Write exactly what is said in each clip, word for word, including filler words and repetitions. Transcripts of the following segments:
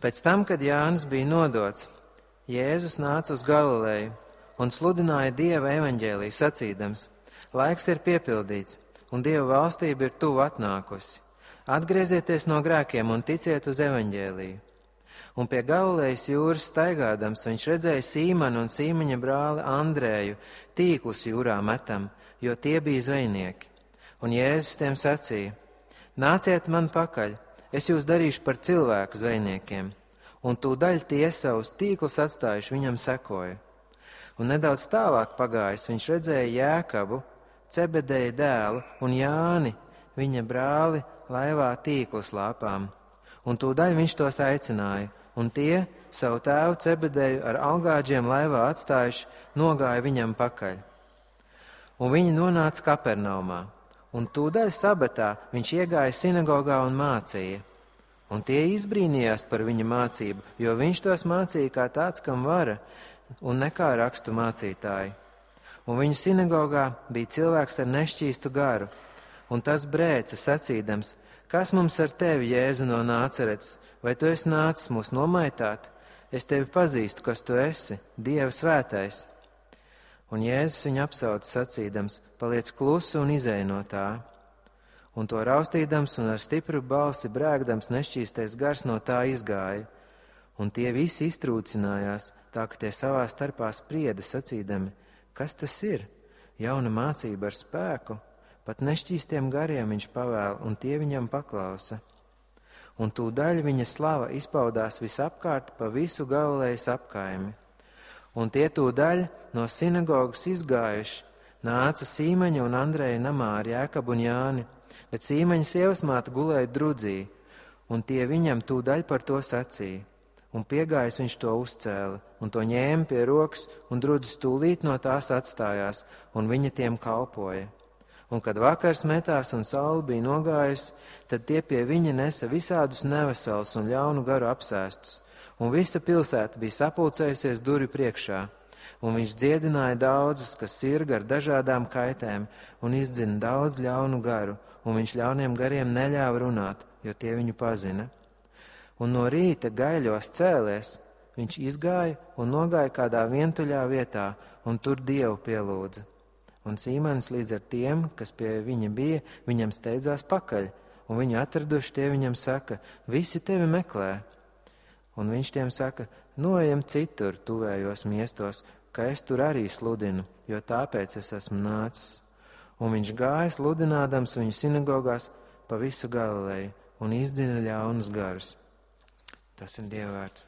Pēc tam, kad Jānis bija nodots, Jēzus nāca uz Galileju un sludināja Dieva evaņģēliju sacīdams: laiks ir piepildīts, un Dieva valstība ir tuvu atnākusi. Atgriezieties no grēkiem un ticiet uz evaņģēliju. Un pie Galilejas jūras staigādams, viņš redzēja Sīmanu un Sīmaņa brāli Andrēju tīklus jūrā metam, jo tie bija zvejnieki. Un Jēzus tiem sacīja: nāciet man pakaļ, es jūs darīšu par cilvēku zvejniekiem. Un tūdaļ tie savus tīklus atstājuši viņam sekoja. Un nedaudz tālāk pagājis, viņš redzēja Jēkabu, Cebedeja dēlu, un Jāni, viņa brāli, laivā tīklus lāpām. Un tūdaļ viņš tos aicināja, un tie, savu tēvu Cebedeju ar algāģiem laivā atstājuši, nogāja viņam pakaļ. Un viņi nonāca Kapernaumā, un tūdaļ sabatā viņš iegāja sinagogā un mācīja. Un tie izbrīnījās par viņa mācību, jo viņš tos mācīja kā tāds, kam vara, un ne kā rakstu mācītāji. Un viņu sinagogā bija cilvēks ar nešķīstu garu, un tas brēca sacīdams: kas mums ar tevi, Jēzu no Nāceretes, vai tu esi nācis mūs nomaitāt? Es tevi pazīstu, kas tu esi, Dieva svētais. Un Jēzus viņu apsauca sacīdams: paliec klusu un izej no tā. Un to raustīdams un ar stipru balsi brēgdams nešķīstais gars no tā izgāja. Un tie visi iztrūcinājās, tā ka tie savā starpā sprieda sacīdami: kas tas ir? Jauna mācība ar spēku, pat nešķīstiem gariem viņš pavēl, un tie viņam paklausa. Un tūdaļ viņa slava izpaudās visapkārt pa visu Galilejas apkaimi. Un tie tūdaļ no sinagogas izgājuši, nāca Sīmaņa un Andreja namā ar Jēkabu un Jāni, bet Sīmaņa sievasmāte gulēja drudzī, un tie viņam tūdaļ par to sacīja. Un piegājis viņš to uzcēla, un to ņēma pie rokas, un drudzis tūlīt no tās atstājās, un viņa tiem kalpoja. Un kad vakars metās un saule bija nogājusi, tad tie pie viņa nesa visādus neveselus un ļaunu garu apsēstus, un visa pilsēta bija sapulcējusies durvju priekšā. Un viņš dziedināja daudzus, kas sirga ar dažādām kaitēm, un izdzina daudz ļaunu garu, un viņš ļauniem gariem neļāva runāt, jo tie viņu pazina. Un no rīta gaiļos cēlies, viņš izgāja un nogāja kādā vientuļā vietā, un tur Dievu pielūdza. Un Sīmanis līdz ar tiem, kas pie viņa bija, viņam steidzās pakaļ, un viņu atraduši tie viņam saka: visi tevi meklē. Un viņš tiem saka: noejam citur, tuvējos miestos, ka es tur arī sludinu, jo tāpēc es esmu nācis. Un viņš gāja sludinādams viņu sinagogās pa visu Galileju un izdzina ļaunus garus. Tas ir Dieva vārds.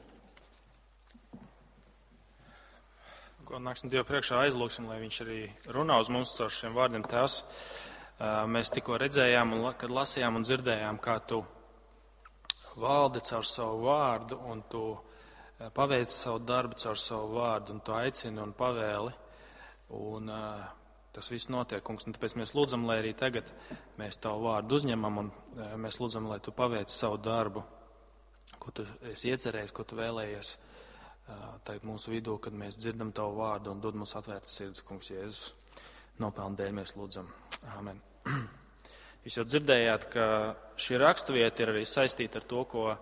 Nāksim Dievu priekšā, aizlūksim, lai viņš arī runā uz mums caur šiem vārdiem. Tēvs, mēs tikko redzējām, un, kad lasījām un dzirdējām, kā tu valdi caur savu vārdu, un tu paveici savu darbu caur savu vārdu, un tu aicini un pavēli. Un uh, tas viss notiek, kungs, un tāpēc mēs lūdzam, lai arī tagad mēs tavu vārdu uzņemam, un uh, mēs lūdzam, lai tu paveici savu darbu, ko tu esi iecerējis, ko tu vēlējies tagad mūsu vidū, kad mēs dzirdam tavu vārdu un dod mums atvērtas sirds, kungs, Jēzus. Nopelnu dēļ mēs lūdzam. Āmen. Jūs jau dzirdējāt, ka šī raksturvieta ir arī saistīta ar to, ko uh,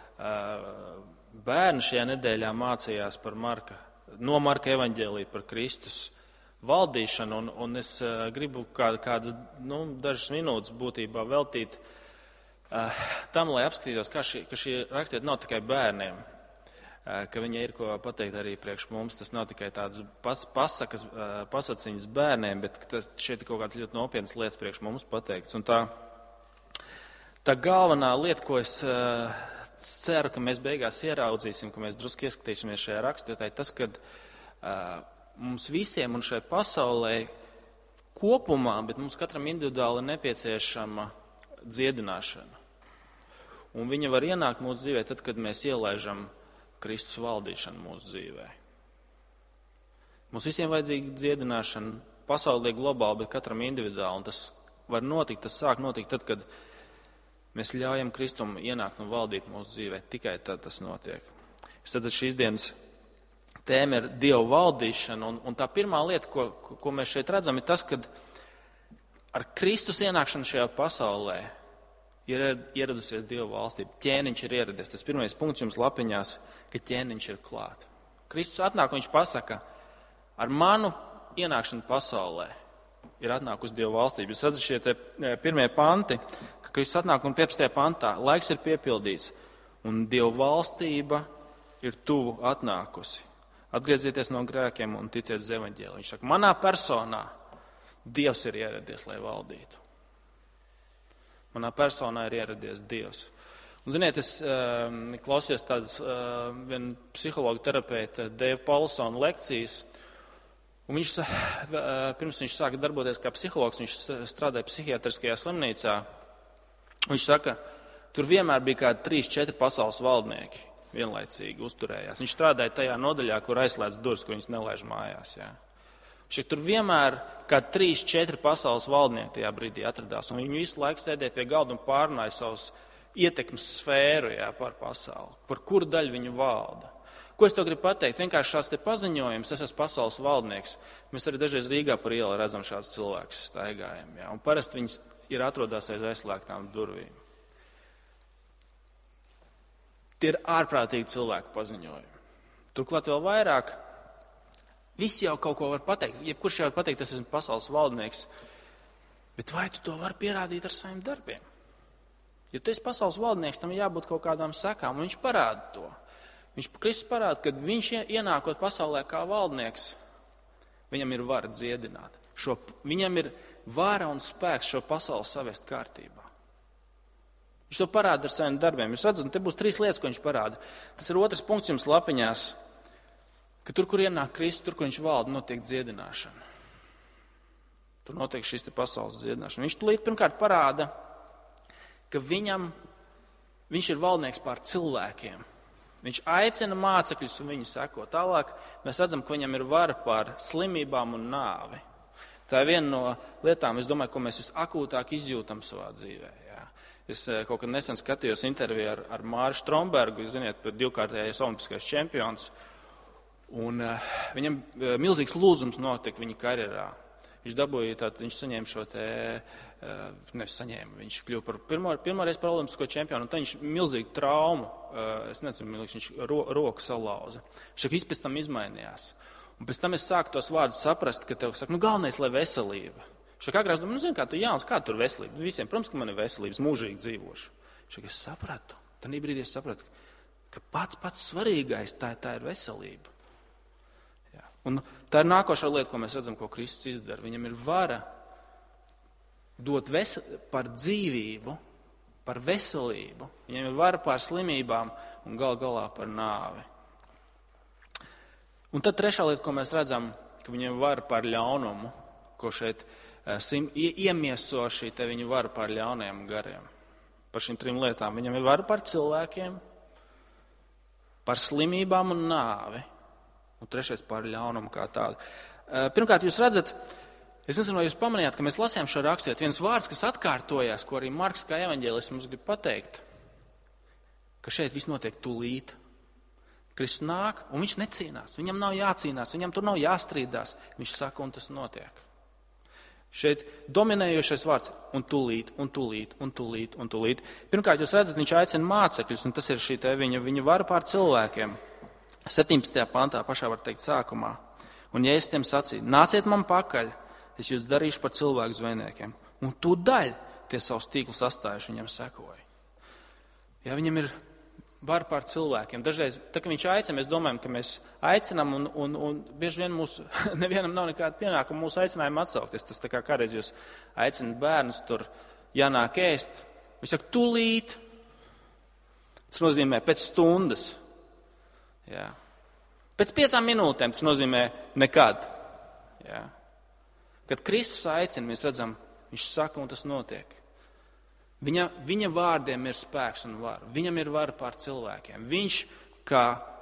bērni šajā nedēļā mācījās par Marka, no Marka evaņģēlija par Kristus valdīšanu, un, un es uh, gribu kād, kādas, nu, dažas minūtes būtībā veltīt uh, tam, lai apskatītos, ka šī, ka šī raksturvieta nav tikai bērniem, ka viņa ir ko pateikt arī priekš mums. Tas nav tikai tādas pas, pasakas, pasaciņas bērniem, bet tas šeit ir kaut kāds ļoti nopietnas lietas priekš mums pateikts. Un tā, tā galvenā lieta, ko es uh, ceru, ka mēs beigās ieraudzīsim, ka mēs drusku ieskatīsimies šajā raksturvietā, ir tas, ka uh, mums visiem un šai pasaulē kopumā, bet mums katram individuāli ir nepieciešama dziedināšana. Un viņa var ienākt mūsu dzīvē tad, kad mēs ielaižam Kristus valdīšanu mūsu dzīvē. Mums visiem vajadzīga dziedināšana pasaulē globāli, bet katram individuāli. Un tas var notikt, tas sāk notikt tad, kad mēs ļaujam Kristum ienākt un valdīt mūsu dzīvē. Tikai tad tas notiek. Tad šīs dienas tēma ir Dieva valdīšana. Un, un tā pirmā lieta, ko, ko mēs šeit redzam, ir tas, ka ar Kristus ienākšanu šajā pasaulē ir ieradusies Dieva valstība. Ķēniņš ir ieradies. Tas pirmais punkts jums lapiņās, ka ķēniņš ir klāt. Kristus atnāk, viņš pasaka, ar manu ienākšanu pasaulē ir atnākusi Dieva valstība. Jūs redzat šie te pirmie panti, ka Kristus atnāk un piepstajā pantā laiks ir piepildīts un Dieva valstība ir tuvu atnākusi. Atgriezieties no grēkiem un ticiet uz evaņģēliju. Viņš saka, manā personā Dievs ir ieradies, lai valdītu. Manā personā ir ieradies Dievs. Un, ziniet, es uh, klausījos tādas uh, viena psihologa terapeita Deiva Paulsona lekcijas, un viņš, uh, pirms viņš sāka darboties kā psihologs, viņš strādāja psihiatriskajā slimnīcā. Viņš saka, tur vienmēr bija kādi trīs, četri pasaules valdnieki vienlaicīgi uzturējās. Viņš strādāja tajā nodaļā, kur aizslēdz durvis, kur viņas nelaiž mājās. Jā. Šeit tur vienmēr kādi trīs, četri pasaules valdnieki tajā brīdī atradās, un viņi visu laiku sēdēja pie galda un pārunāja savus ietekmes sfēru, jā, par pasauli, par kuru daļu viņu valda. Ko es to gribu pateikt? Vienkārši šāds te paziņojums, es esmu pasaules valdnieks. Mēs arī dažreiz Rīgā par ielu redzam šādus cilvēkus staigājam, jā, un parasti viņas ir atrodās aiz aizslēgtām durvīm. Tie ir ārprātīgi cilvēku paziņojumi. Turklāt vēl vairāk, visi jau kaut ko var pateikt, jebkurš jau var pateikt, es esmu pasaules valdnieks, bet vai tu to vari pierādīt ar saviem darbiem? Ja tu esi pasaules valdnieks, tam jābūt kaut kādām sekām, un viņš parāda to. Viņš Kristus parāda, ka viņš ienākot pasaulē kā valdnieks, viņam ir vara dziedināt. Šo, viņam ir vara un spēks šo pasauli savest kārtībā. Viņš to parāda ar saviem darbiem. Jūs redzat, te būs trīs lietas, ko viņš parāda. Tas ir otrs punkts jums lapiņās, ka tur, kur ienāk Kristus, tur, kur viņš valda, notiek dziedināšana. Tur notiek šīs te pasaules dziedināšana. Viņš tulīt pirmkārt parāda, ka viņam, viņš ir valdnieks pār cilvēkiem. Viņš aicina mācekļus un viņu seko. Tālāk mēs redzam, ka viņam ir vara pār slimībām un nāvi. Tā ir viena no lietām, es domāju, ko mēs visakūtāk izjūtam savā dzīvē. Jā. Es kaut kad nesen skatījos interviju ar, ar Māri Strombergu, jūs ziniet, divkārtējais olimpiskais čempions, un uh, viņam uh, milzīgs lūzums notika viņa karjerā. Viņš dabūja, tātad viņš saņēma šo te, uh, nevis saņēma, viņš kļuva par pirmo, pirmoreiz par olimpisko čempionu, un tad viņš milzīgu traumu, uh, es nezinu, viņš ro, roku salauza. Viņš saka, pēc tam izmainījās. Un pēc tam es sāku tos vārdus saprast, ka tev saka, nu galvenais, lai veselība. Viņš saka, agrāk, nu zinu, kā tu jauns, kā tur veselība? Visiem, protams, ka man ir veselības, mūžīgi dzīvošu. Viņš saka, es sapratu, tad brīdī es sapratu, ka pats pats svarīgais tā, tā ir veselība. Jā. Un tā ir nākošā lieta, ko mēs redzam, ko Kristus izdara. Viņam ir vara dot vesel... par dzīvību, par veselību. Viņam ir vara pār slimībām un gal galā par nāvi. Un tad trešā lieta, ko mēs redzam, ka viņam var par ļaunumu, ko šeit sim, iemieso šī te viņu var par ļauniem gariem. Par šīm trim lietām. Viņam ir var par cilvēkiem, par slimībām un nāvi. Un trešais par ļaunumu kā tādu. Pirmkārt, jūs redzat, es nezinu, vai jūs pamanījāt, ka mēs lasījām šo raksturiet. Viens vārds, kas atkārtojās, ko arī Marks kā evaņģēlis mums grib pateikt, ka šeit viss notiek tūlīt. Kristus nāk, un viņš necīnās. Viņam nav jācīnās, viņam tur nav jāstrīdās. Viņš saka, un tas notiek. Šeit dominējošais vārds un tūlīt, un tūlīt, un tūlīt, un tūlīt. Pirmkārt, jūs redzat, viņš aicina mācekļus, un tas ir šī te viņa, viņa vara pār cilvēkiem. septiņpadsmitajā pantā pašā var teikt sākumā. Un ja es tiem sacīju, nāciet man pakaļ, es jūs darīšu par cilvēku zvejniekiem. Un tūdaļ tie savus tīklus astājuši viņam sekoja. Ja viņam ir var pār cilvēkiem. Dažreiz, tā kā viņš aicina, mēs domājam, ka mēs aicinām un, un, un bieži vien mūsu, nevienam nav nekāda pienākuma mūsu aicinājumu atsaukties. Tas tā kā kādreiz jūs aicināt bērnus tur jānāk ēst. Viņš saka, tūlīt. Tas nozīmē pēc stundas. Jā. Pēc piecām minūtēm tas nozīmē nekad. Jā. Kad Kristus aicina, mēs redzam, viņš saka un tas notiek. Viņa, viņa vārdiem ir spēks un vara. Viņam ir vara pār cilvēkiem. Viņš kā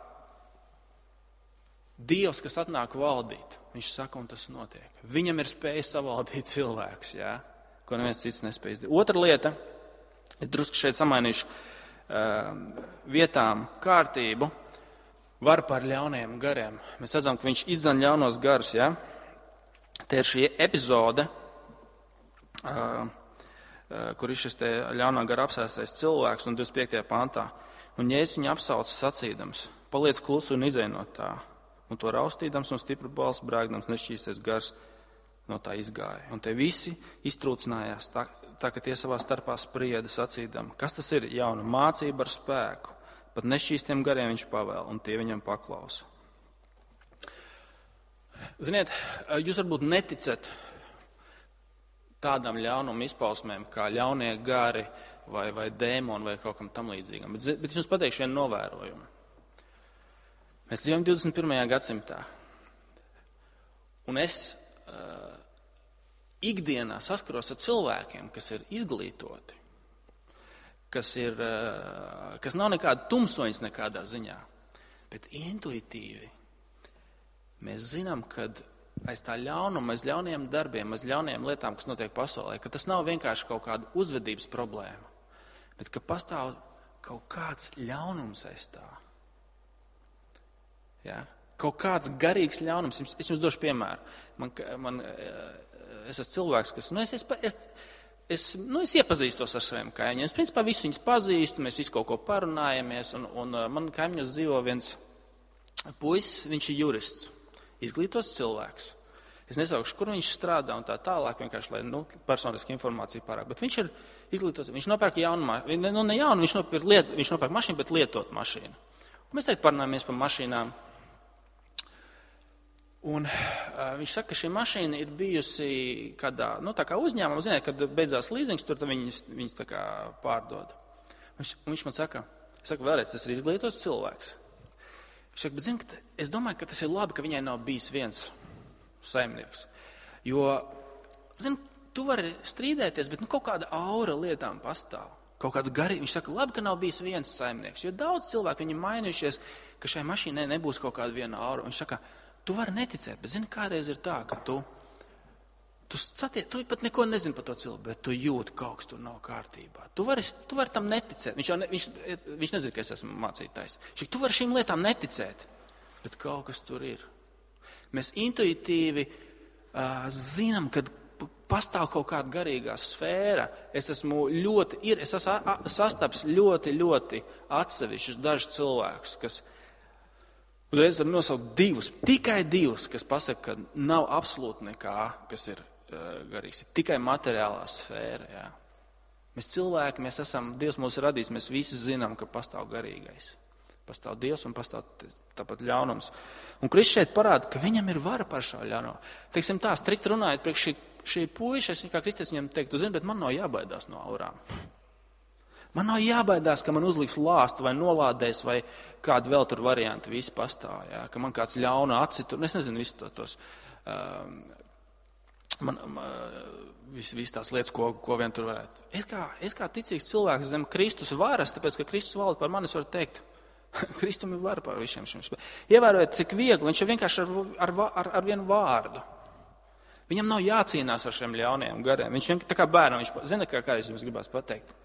Dievs, kas atnāk valdīt, viņš saka, un tas notiek. Viņam ir spēja savaldīt cilvēkus, jā, ko neviens cits nespēj izdarīt. Otra lieta, es drusku šeit samainīšu uh, vietām kārtību, var pār ļauniem gariem. Mēs redzam, ka viņš izdzen ļaunos garus, jā. Te ir šī epizode. Uh, kur ir šis te ļaunā gara apsēstais cilvēks, un divdesmit piektajā pantā. Un Jēzus viņu apsauca sacīdams, paliec klusu un izej no tā. Un to raustīdams un stipru balsi brāgdams nešķīstais gars no tā izgāja. Un te visi iztrūcinājās tā, tā ka tie savā starpā sprieda sacīdam, kas tas ir jauna mācība ar spēku. Pat nešķīstiem gariem viņš pavēl, un tie viņam paklausa. Ziniet, jūs varbūt neticat tādām ļaunuma izpausmēm, kā ļaunie gari vai, vai dēmoni vai kaut kam tam līdzīgam. Bet, bet es jums pateikšu vienu novērojumu. Mēs dzīvojam divdesmit pirmajā gadsimtā. Un es uh, ikdienā saskaros ar cilvēkiem, kas ir izglītoti, kas, ir, uh, kas nav nekāda tumsoņas nekādā ziņā, bet intuitīvi mēs zinām, ka aiz tā ļaunuma, aiz ļauniem darbiem, aiz ļauniem lietām, kas notiek pasaulē, ka tas nav vienkārši kaut kāda uzvedības problēma, bet ka pastāv kaut kāds ļaunums aiz tā. Ja? Kaut kāds garīgs ļaunums. Es jums došu piemēru. Man, man, es esmu cilvēks, kas, nu, es, es, es, es, nu, es iepazīstos ar saviem kaimiņiem. Es principā visu viņus pazīstu, mēs visu kaut ko parunājamies, un, un man kaimiņos dzīvo viens puisis, viņš ir jurists, izglītots cilvēks. Es nesaukšu, kur viņš strādā un tā tālāk, vienkārši, lai, nu, personiski informācija pārāk, bet viņš ir izglītots, viņš nopērk jaunu mašīnu, nu, ne jaunu, viņš nopērk, liet, viņš nopērk mašīnu, bet lietot mašīnu. Un mēs teikt parunājamies par mašīnām. Un uh, viņš saka, ka šī mašīna ir bijusi kādā, nu, tā kā uzņēmumā, ziniet, kad beidzās līzings, tur viņas, viņas tā kā pārdod. Viņš, viņš man saka, es saku vēlreiz, tas ir izglītots cilvēks. Viņš saka, bet zini, ka es domāju, ka tas ir labi, ka viņai nav bijis viens saimnieks. Jo, zini, tu vari strīdēties, bet nu, kaut kāda aura lietām pastāv. Kaut kāds garīgi, viņš saka, labi, ka nav bijis viens saimnieks. Jo daudz cilvēku viņi mainījušies, ka šai mašīnai nebūs kaut kāda viena aura. Viņš saka, tu vari neticēt, bet zini, kādreiz ir tā, ka tu, tu, satie, tu pat neko nezini par to cilvēku, bet tu jūti, kaut kas tur nav kārtībā. Tu vari, tu vari tam neticēt. Viņš, ne, viņš, viņš nezina, ka es esmu mācītājs. Viņš, tu vari šīm lietām neticēt, bet kaut kas tur ir. Mēs intuitīvi uh, zinām, kad pastāv kaut kāda garīgā sfēra. Es esmu ļoti, ir, es esmu sastaps ļoti, ļoti atsevišķus dažus cilvēkus, kas uzreiz var nosaukt divus, tikai divus, kas pasaka, ka nav absolūti nekā, kas ir uh, garīgs. Tikai materiālā sfēra. Jā. Mēs cilvēki, mēs esam, Dievs mūs radījis, mēs visi zinām, ka pastāv garīgais. Pastāv Dievs un pastāv tāpat ļaunums. Un Kristus šeit parāda, ka viņam ir vara par šo ļauno. Teiksim tā, strikt runājot, priekš šī, šī puiša, es kā Kristus viņam teiktu, zini, bet man nav jābaidās no aurām. Man nav jābaidās, ka man uzliks lāstu vai nolādēs vai kādu vēl tur variantu visi pastāv, jā, ka man kāds ļauna acitur, es nezinu visu to, tos, um, man, uh, visi, visi tās lietas, ko, ko vien tur varētu. Es kā, es kā ticīgs cilvēks zem Kristus varas, tāpēc, ka Kristus valda par mani, es varu teikt, Kristum ir vara par visiem šiem spēkiem. Ievērojiet, cik viegli, viņš ir vienkārši ar, ar, ar, ar vienu vārdu. Viņam nav jācīnās ar šiem ļaunajiem gariem. Viņš vienkārši tā kā bērnam, viņš zina, kā, kā es jums gribās pateikt.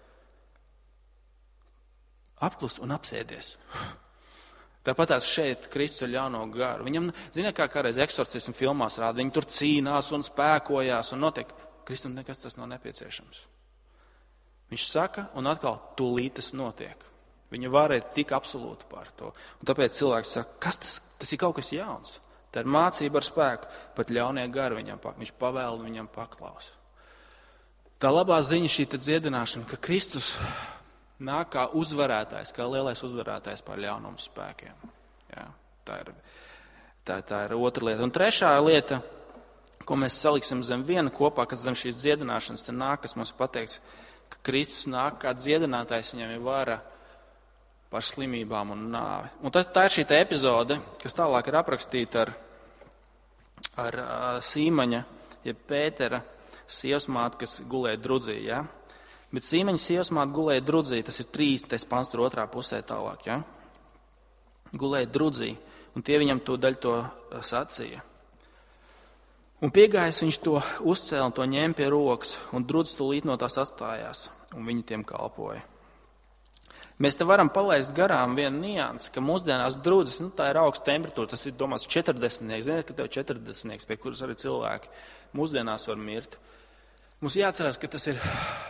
Apklust un apsēdies. Tāpatās šeit Kristus ir ļauno garu. Viņam, ziniet, kā kādreiz eksorcismu filmās rāda, viņi tur cīnās un spēkojās un notiek. Kristum nekas tas nav nepieciešams. Viņš saka, un atkal tūlīt tas notiek. Viņa vara ir tik absolūta par to. Un tāpēc cilvēks saka, kas tas? Tas ir kaut kas jauns. Tā ir mācība ar spēku, pat ļaunie gari viņam pak. Viņš pavēl un viņam paklausa. Tā labā ziņa šī dziedināšana, ka Kristus nāk kā uzvarētājs, kā lielais uzvarētājs pār ļaunumu spēkiem. Jā, tā, ir, tā, tā ir otra lieta. Un trešā lieta, ko mēs saliksim zem viena kopā, kas zem šīs dziedināšanas te nāk, kas mums pateikts, ka Kristus nāk kā dziedinātājs, viņam ir vara par slimībām un nāvi. Un tā, tā ir šī epizode, kas tālāk ir aprakstīta ar, ar uh, Sīmaņa, ja Pētera sievasmāti, kas gulēja drudzī. Ja? Bet Sīmaņa sievasmāti gulēja drudzī, tas ir trīsdesmitais pants tur otrā pusē tālāk. Ja? Gulēja drudzī, un tie viņam to daļu to sacīja. Un piegājis viņš to uzcēla un to ņēma pie rokas, un drudzis tūlīt no tās atstājās, un viņi tiem kalpoja. Mēs te varam palaist garām vienu niansi, ka mūsdienās drudzes, nu tā ir augsta temperatūra, tas ir domāts četrdesmitnieks, ziniet, ka tev četrdesmitnieks, pie kuras arī cilvēki mūsdienās var mirt. Mums jāatcerās, ka tas ir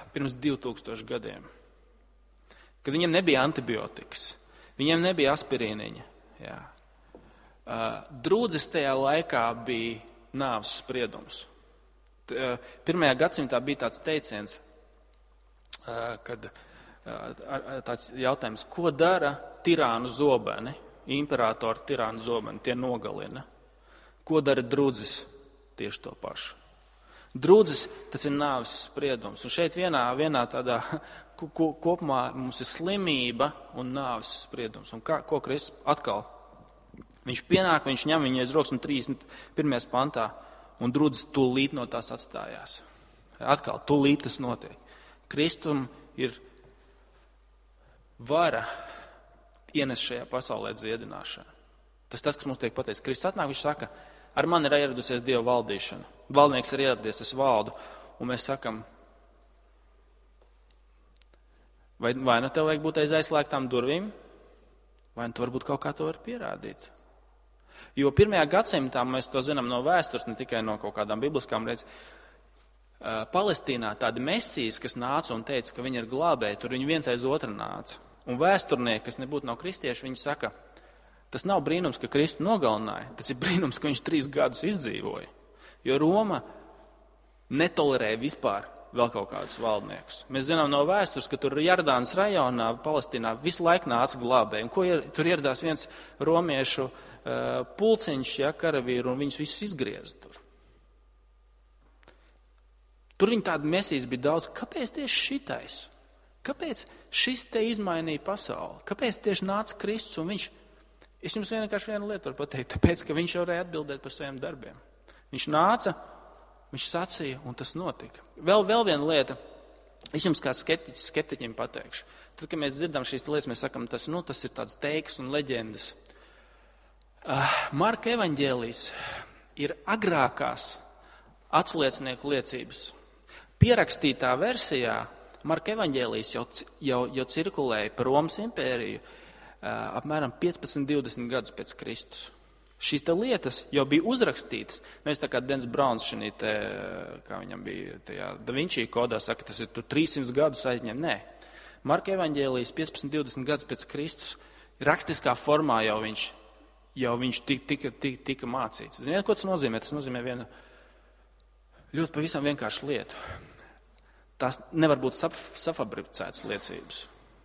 pirms divtūkstošu gadiem, kad viņiem nebija antibiotikas, viņiem nebija aspirīniņa. Jā. Drūdzes tajā laikā bija nāves spriedums. Pirmajā gadsimtā bija tāds teiciens, kad tāds jautājums, ko dara tirānu zobeni, imperatoru tirānu zobeni, tie nogalina. Ko dara drudzes? Tieši to pašu. Drudzes, tas ir nāves spriedums. Un šeit vienā, vienā tādā ko, kopumā mums ir slimība un nāves spriedums. Un kā, ko Kristus atkal? Viņš pienāk, viņš ņem viņu aiz rokas un trīsdesmit pirmajā pantā, un drudzes tūlīt no tās atstājās. Atkal, tūlīt tas notiek. Kristum ir vara ienes šajā pasaulē dziedināšanu. Tas tas, kas mums tiek pateikts. Kristus atnāk, viņš saka, ar mani ir ieradusies Dieva valdīšana. Valdnieks ir ieradies, es valdu. Un mēs sakam, vai, vai nu tev vajag būt aiz aizslēgtām durvīm, vai nu tu varbūt kaut kā to var pierādīt. Jo pirmajā gadsimtā, mēs to zinām no vēstures, ne tikai no kaut kādām bibliskām reizēm, Palestīnā tādi mesijas, kas nāca un teica, ka viņi ir glābēji, tur viņi viens aiz otra nāca. Un vēsturnieki, kas nebūtu nav kristieši, viņi saka, tas nav brīnums, ka Kristu nogalināja, tas ir brīnums, ka viņš trīs gadus izdzīvoja. Jo Roma netolerēja vispār vēl kaut kādus valdniekus. Mēs zinām no vēstures, ka tur Jardānas rajonā, Palestīnā, visu laiku nāca glābēji. Un ko ir, tur ieradās viens romiešu uh, pulciņš, ja, karavīru, un viņus visus izgrieza tur. Tur viņi tādi mesijas bija daudz. Kāpēc tieši šitais? Kāpēc šis te izmainīja pasauli? Kāpēc tieši nāca Kristus un viņš? Es jums vienkārši vienu lietu varu pateikt, tāpēc, ka viņš varēja atbildēt par saviem darbiem. Viņš nāca, viņš sacīja, un tas notika. Vēl, vēl viena lieta, es jums kā skeptiķis, skeptiķim pateikšu. Tad, kad mēs dzirdam šīs lietas, mēs sakam, tas, nu, tas ir tāds teiks un leģendas. Uh, Marka evaņģēlijs ir agrākās atsliecinieku liecības. Pierakstītā versijā Marka evaņģēlijs jau, jau, jau cirkulēja par Romas impēriju apmēram piecpadsmit divdesmit gadus pēc Kristus. Šīs te lietas jau bija uzrakstītas. Mēs tā kā Dens Brauns šī te, kā viņam bija tajā Da Vinci kodā, saka, tas ir tur trīssimts gadus aizņem. Nē. Marka evaņģēlijs piecpadsmit divdesmit gadus pēc Kristus rakstiskā formā jau viņš, jau viņš tika, tika, tika, tika mācīts. Ziniet, ko tas nozīmē? Tas nozīmē vienu ļoti pavisam vienkāršu lietu. Tās nevar būt saf, safabricētas liecības.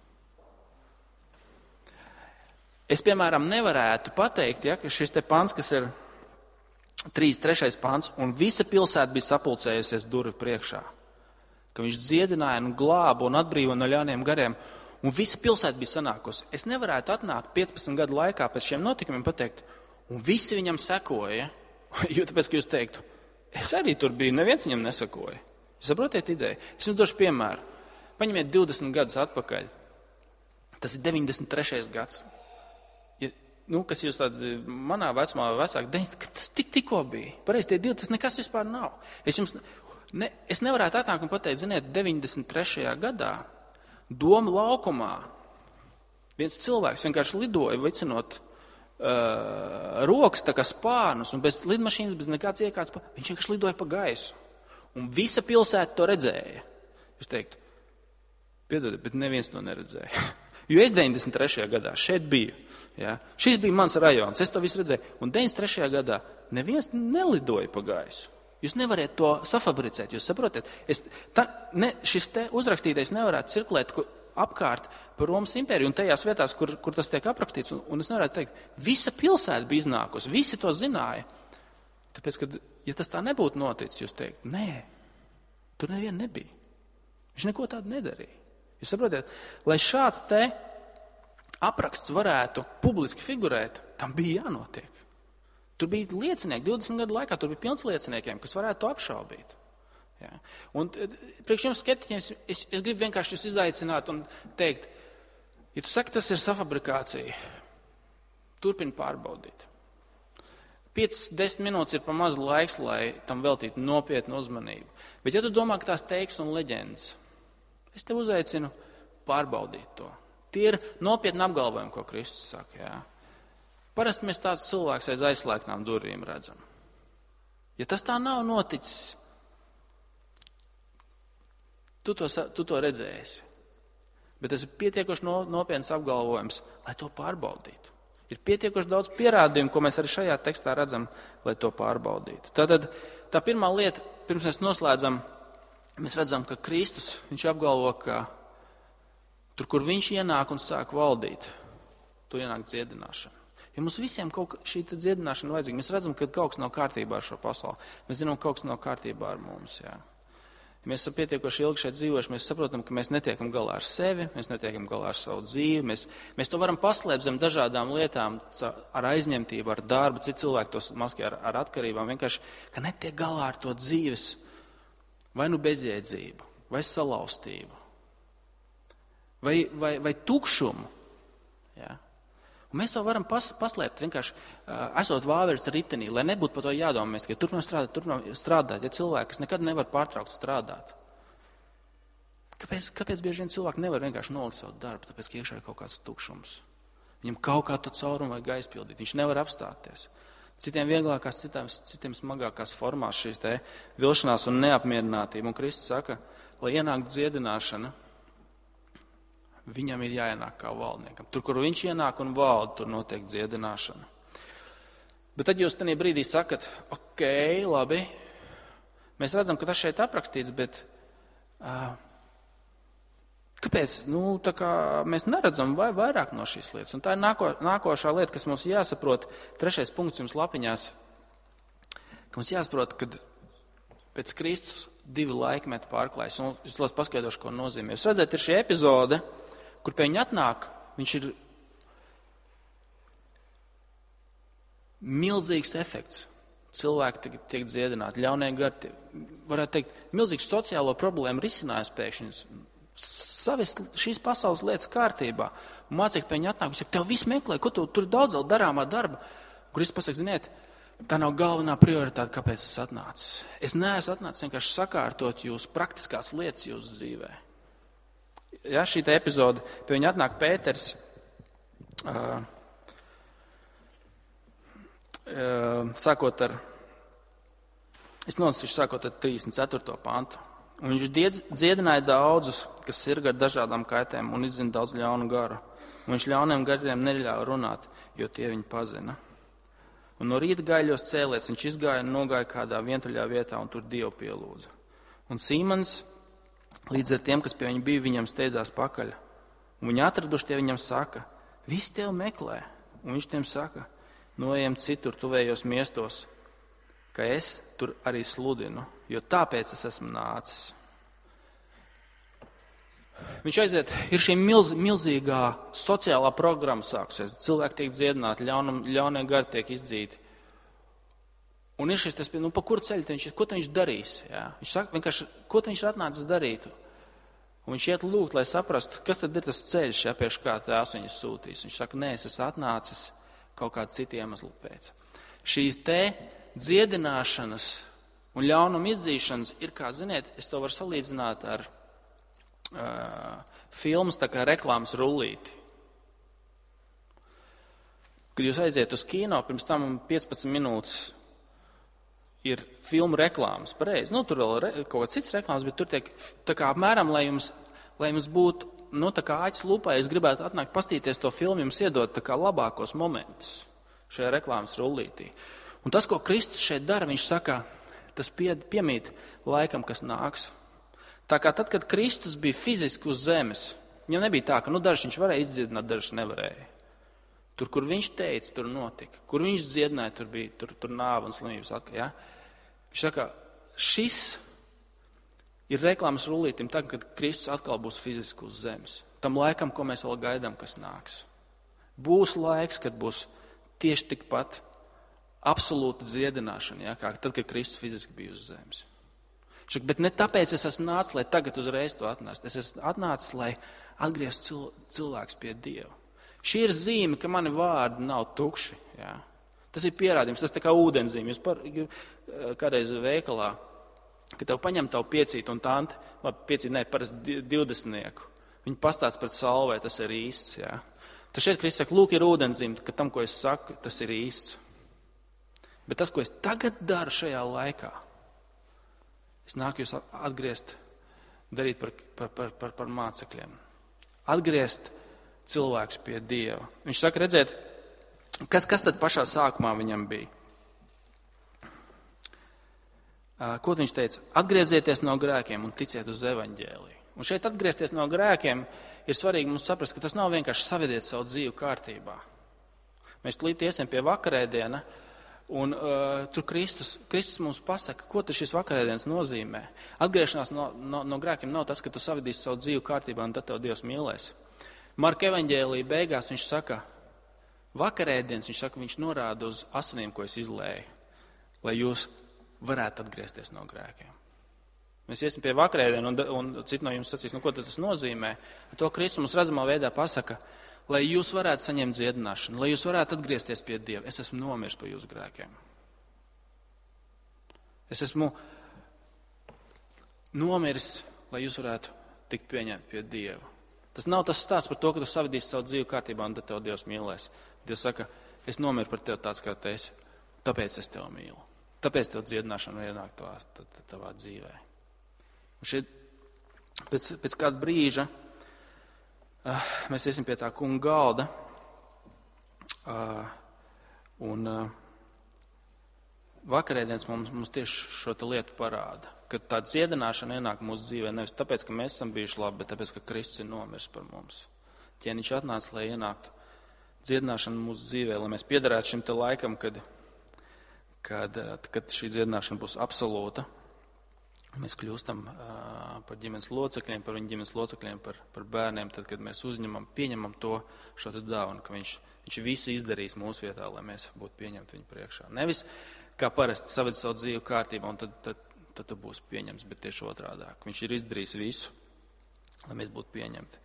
Es, piemēram, nevarētu pateikt, ja, ka šis te pants, kas ir trīsdesmit trešais pants, un visa pilsēta bija sapulcējusies durvju priekšā, ka viņš dziedināja un glāba un atbrīvo no ļauniem gariem, un visa pilsēta bija sanākusi. Es nevarētu atnākt piecpadsmit gadu laikā pēc šiem notikumiem pateikt, un visi viņam sekoja, jo tāpēc, ka jūs teiktu, es arī tur biju, neviens viņam nesakoja. Jūs saprotiet ideju? Es jums došu piemēru. Paņemiet divdesmit gadus atpakaļ. Tas ir deviņdesmit trešais gads. Ja, nu, kas jūs tādi manā vecumā vecāki, deviņdesmit, tas tik tikko bija. Pareizi tie divi, tas nekas vispār nav. Es, jums, ne, es nevarētu atnākt un pateikt, ziniet, deviņdesmit trešajā gadā Doma laukumā viens cilvēks vienkārši lidoja, vicinot uh, rokas tā kā spārnus un bez lidmašīnas, bez nekāds iekārts. Viņš vienkārši lidoja pa gaisu. Un visa pilsēta to redzēja. Jūs teiktu, piedodiet, bet neviens to neredzēja. Jo es deviņdesmit trešajā gadā šeit biju. Ja? Šis bija mans rajons, es to visu redzēju. Un deviņdesmit trešajā gadā neviens nelidoja pa gaisu. Jūs nevariet to safabricēt, jūs saprotat? Es, ta, ne, šis te uzrakstītais nevarētu cirkulēt apkārt par Romas impēriju un tajās vietās, kur, kur tas tiek aprakstīts. Un, un es nevarētu teikt, visa pilsēta bija iznākusi, visi to zināja. Tāpēc, ka, ja tas tā nebūtu noticis, jūs teikt, nē, tur neviena nebija. Viņš neko tādu nedarīja. Jūs saprotiet, lai šāds te apraksts varētu publiski figurēt, tam bija jānotiek. Tur bija liecinieki, divdesmit gadu laikā tur bija pilns lieciniekiem, kas varētu to apšaubīt. Ja. Un priekš jums skeptiķiem es, es, es gribu vienkārši jūs izaicināt un teikt, ja tu saki, tas ir safabrikācija, turpini pārbaudīt. piecas desmit minūtes ir pa maz laiks, lai tam veltītu nopietnu uzmanību. Bet ja tu domā, ka tās teiks un leģendas, es tev uzaicinu pārbaudīt to. Tie ir nopietni apgalvojumi, ko Kristus saka. Jā. Parasti mēs tāds cilvēks aiz aizslēgtām durvīm redzam. Ja tas tā nav noticis, Tu to, tu to redzēsi. Bet tas ir pietiekoši no, nopietns apgalvojums, lai to pārbaudītu. Ir pietiekoši daudz pierādījumu, ko mēs arī šajā tekstā redzam, lai to pārbaudītu. Tātad tā pirmā lieta, pirms mēs noslēdzam, mēs redzam, ka Kristus, viņš apgalvo, ka tur, kur viņš ienāk un sāk valdīt, tur ienāk dziedināšana. Ja mums visiem kaut šī dziedināšana vajadzīga, mēs redzam, ka kaut kas nav kārtībā ar šo pasauli. Mēs zinām, ka kaut kas nav kārtībā ar mums. Jā. Ja mēs esam pietiekoši ilgi šeit dzīvojuši, mēs saprotam, ka mēs netiekam galā ar sevi, mēs netiekam galā ar savu dzīvi. Mēs, mēs to varam paslēpt zem dažādām lietām, ar aizņemtību, ar darbu, citi cilvēki to maskē ar, ar atkarībām. Vienkārši, ka netiek galā ar to dzīves vai nu bezjēdzību, vai salauztību, vai, vai, vai tukšumu. Jā. Un mēs to varam pas, paslēpt vienkārši uh, esot vāveres ritenī, lai nebūtu par to jādomā. Mēs, ka turpinām strādāt, turpinām strādāt, ja cilvēki, kas nekad nevar pārtraukt strādāt. Kāpēc, kāpēc bieži vien cilvēki nevar vienkārši nolikt savu darbu? Tāpēc, ka iekšā ir kaut kāds tukšums. Viņam kaut kā to caurumu vajag aizpildīt. Viņš nevar apstāties. Citiem vieglākās, citiem, citiem smagākās formās šīs te vilšanās un neapmierinātība. Un Kristus saka, lai ienāk dziedināšana, viņam ir jāienāk kā valdniekam. Tur, kur viņš ienāk un valda, tur notiek dziedināšana. Bet tad jūs tajā brīdī sakat, ok, labi, mēs redzam, ka tas šeit aprakstīts, bet uh, kāpēc? Nu, tā kā mēs neredzam vai vairāk no šīs lietas. Un tā ir nāko, nākošā lieta, kas mums jāsaprot. Trešais punkts jums lapiņās, ka mums jāsaprot, kad pēc Kristus divi laikmeti pārklājas. Un es lūdzu paskaidrošu, ko nozīmē. Jūs redzat, ir šī epizode, kur pie viņa atnāk, viņš ir milzīgs efekts. Cilvēki tiek, tiek dziedināti, ļaunie gari, varētu teikt, milzīgs sociālo problēmu risinājums pēkšņi. Savest šīs pasaules lietas kārtībā. Un mācīgi pie viņa atnāk, viņš saka, tev viss meklē, ko tu tur daudz vēl darāmā darba. Kur es pasaku, ziniet, tā nav galvenā prioritāte, kāpēc es atnācu. Es neesmu atnācis vienkārši sakārtot jūs praktiskās lietas jūsu dzīvē. Ja, šī te epizode, pie viņa atnāk Pēters, uh, uh, sākot ar, es nolasīšu sākot ar trīsdesmit ceturto pantu. Un viņš diedz, dziedināja daudzus, kas sirga ar dažādām kaitēm un izzina daudz ļaunu garu. Un viņš ļauniem gariem neļāva runāt, jo tie viņu pazina. Un no rīta gaiļos cēlies, viņš izgāja un nogāja kādā vientuļā vietā un tur Dievu pielūdza. Un Sīmons līdz ar tiem, kas pie viņa bija, viņam steidzās pakaļ. Un viņi atraduši tie viņam saka, visi tevi meklē. Un viņš tiem saka, noejam citur tuvējos miestos, ka es tur arī sludinu, jo tāpēc es esmu nācis. Viņš aiziet, ir šī milz, milzīgā sociālā programma sāksies. Cilvēki tiek dziedināti, ļaunam, ļaunie gari tiek izdzīti. Un ir šis, tas, nu, pa kuru ceļu viņš ir, ko viņš darīs? Jā? Viņš saka, vienkārši, ko viņš ir atnācis darīt? Un viņš iet lūgt, lai saprastu, kas tad ir tas ceļš, ja pēc kā tās viņas sūtīs. Viņš saka, nē, es esmu atnācis kaut kādu citu iemeslu pēc. Šīs te dziedināšanas un ļaunuma izdzīšanas ir, kā ziniet, es to varu salīdzināt ar uh, filmas tā kā reklāmas rullīti. Kad jūs aiziet uz kino, pirms tam piecpadsmit minūtes ir filmu reklāmas, pareizi. Nu, tur vēl re, kaut kāds cits reklāmas, bet tur tiek tā kā apmēram, lai jums, lai jums būtu, nu, tā kā acis lupā, es gribētu atnākt pastīties to filmu, jums iedot tā kā labākos momentus šajā reklāmas rullītī. Un tas, ko Kristus šeit dara, viņš saka, tas pie, piemīt laikam, kas nāks. Tā kā tad, kad Kristus bija fiziski uz zemes, viņam nebija tā, ka, nu, dažs viņš varēja izdziedināt, dažs nevarēja. Tur, kur viņš teica, tur notika. Kur viņš dziedināja, tur bija, tur, tur nāva un slimības atkal, ja? Viņš saka, šis ir reklāmas rullītim tagad, kad Kristus atkal būs fiziski uz zemes. Tam laikam, ko mēs vēl gaidām, kas nāks. Būs laiks, kad būs tieši tikpat absolūta dziedināšana, ja, kā tad, kad Kristus fiziski bija uz zemes. Viņš saka, bet ne tāpēc es esmu nācis, lai tagad uzreiz to atnāstu. Es esmu atnācis, lai atgrieztu cil, cilvēks pie Dieva. Šī ir zīme, ka mani vārdi nav tukši. Ja. Tas ir pierādījums, tas tā kā ūdenzīme. Jūs par, kādreiz veikalā, kad tev paņem tavu piecītu un tanti, labi, piecītu, ne, parasti divdesmitnieku, viņi pastāst pret salvē, tas ir īsts. Ja. Tad šeit Kristus saka, lūk, ir ūdenzīme, ka tam, ko es saku, tas ir īsts. Bet tas, ko es tagad daru šajā laikā, es nāku jūs atgriezt darīt par, par, par, par, par mācekļiem. Atgriezt cilvēks pie Dieva. Viņš saka, redziet, kas, kas tad pašā sākumā viņam bija? Ko viņš teica? Atgriezieties no grēkiem un ticiet uz evaņģēliju. Un šeit atgriezties no grēkiem ir svarīgi mums saprast, ka tas nav vienkārši savediet savu dzīvi kārtībā. Mēs tulīt iesim pie vakarēdiena, un uh, tur Kristus, Kristus mums pasaka, ko tad šis vakarēdienas nozīmē. Atgriešanās no, no, no grēkiem nav tas, ka tu savadīsi savu dzīvi kārtībā un tad tev Dievs mīlēs. Marka evaņģēlija beigās viņš saka, vakarēdienas, viņš saka, viņš norāda uz asinīm, ko es izlēju, lai jūs varētu atgriezties no grēkiem. Mēs iesim pie vakarēdienu, un, un citi no jums sacīs, nu ko tas nozīmē? To Kristus mums redzamā veidā pasaka, lai jūs varētu saņemt dziedināšanu, lai jūs varētu atgriezties pie Dieva. Es esmu nomiris par jūsu grēkiem. Es esmu nomiris, lai jūs varētu tikt pieņemt pie Dieva. Tas nav tas stāsts par to, ka tu savadīsi savu dzīvi kārtībā, un tad tev Dievs mīlēs. Dievs saka, es nomiru par tevi tāds, kā tu esi, tāpēc es tevi mīlu. Tāpēc tev dziedināšana ienāk tavā, tavā dzīvē. Un šeit pēc, pēc kāda brīža uh, mēs iesim pie tā kunga galda, uh, un uh, vakarēdienas mums, mums tieši šo lietu parāda, ka tā dziedināšana ienāk mūsu dzīvē nevis tāpēc, ka mēs esam bijuši labi, bet tāpēc, ka Kristus ir nomiris par mums. Ķēniņš atnāca, lai ienāktu dziedināšana mūsu dzīvē, lai mēs piederētu šim te laikam, kad Kad, kad šī dziedināšana būs absolūta, mēs kļūstam uh, par ģimenes locekļiem, par viņu ģimenes locekļiem, par, par bērniem, tad, kad mēs uzņemam, pieņemam to šo te dāvanu, ka viņš, viņš visu izdarīs mūsu vietā, lai mēs būtu pieņemti viņu priekšā. Nevis, kā parasti, saved savu dzīvi kārtībā, un tad, tad, tad tu būsi pieņemts, bet tieši otrādāk. Viņš ir izdarījis visu, lai mēs būtu pieņemti.